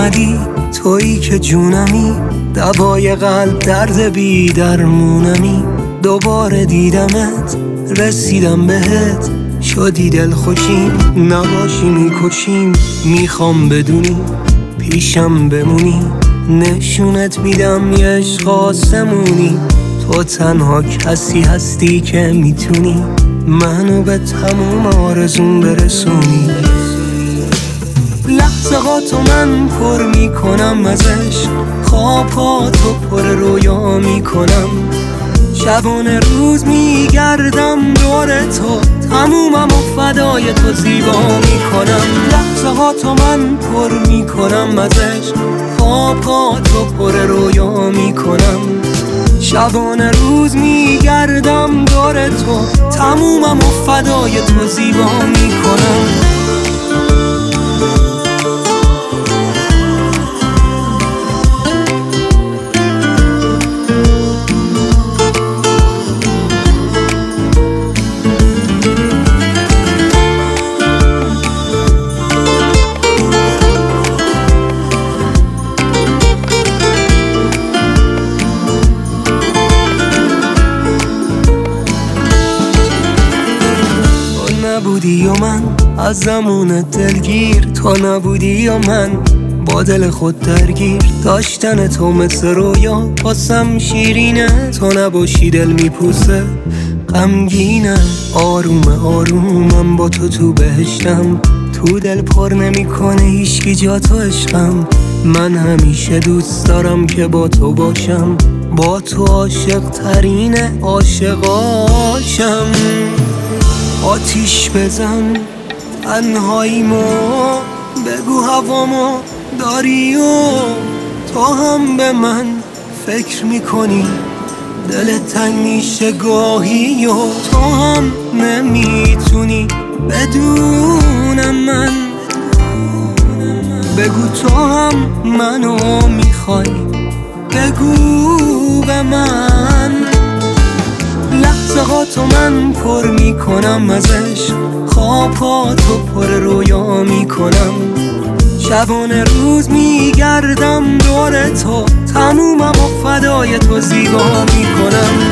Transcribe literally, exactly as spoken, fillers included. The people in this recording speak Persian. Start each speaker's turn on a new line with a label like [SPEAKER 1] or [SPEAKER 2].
[SPEAKER 1] اومدی، تویی که جونمی، دوای قلب درد بی درمونمی. دوباره دیدمت، رسیدم بهت، شدی دل خوشیم، نباشی میکشیم. میخوام بدونی پیشم بمونی، نشونت میدم یه عشق آسمونی. تو تنها کسی هستی که میتونی منو به تموم آرزون برسونی. لحظه ها تو من پر میکنم ازش، خواباتو پر رویا میکنم. شبانه روز میگردم دور تو، تمومم و فدای تو زیبا میکنم. لحظه ها تو من پر میکنم ازش، خواباتو پر رویا میکنم. شبانه روز میگردم دور تو، تمومم و فدای تو زیبا میکنم. نبودی و من از زمان دلگیر، تو نبودی و من با دل خود درگیر. داشتن تو مثل رویا واسم شیرینه، تو نباشی دل میپوسه غمگینه. آروم آرومم با تو تو بهشتم، تو دل پر نمیکنه هیچکی جا تو عشقم. من همیشه دوست دارم که با تو باشم، با تو عاشق ترین عاشقاشم. آتیش بزن تنهاییمو، بگو هوامو داری و تو هم به من فکر میکنی. دل تنگ میشه گاهی و تو هم نمیتونی بدون من. بگو تو هم منو میخوای، بگو به من. لحظه ها تو من پر میکنم ازش، خواباتو پر رویا میکنم. شبانه روز میگردم دور تو، تمومم و فدای تو زیبا میکنم.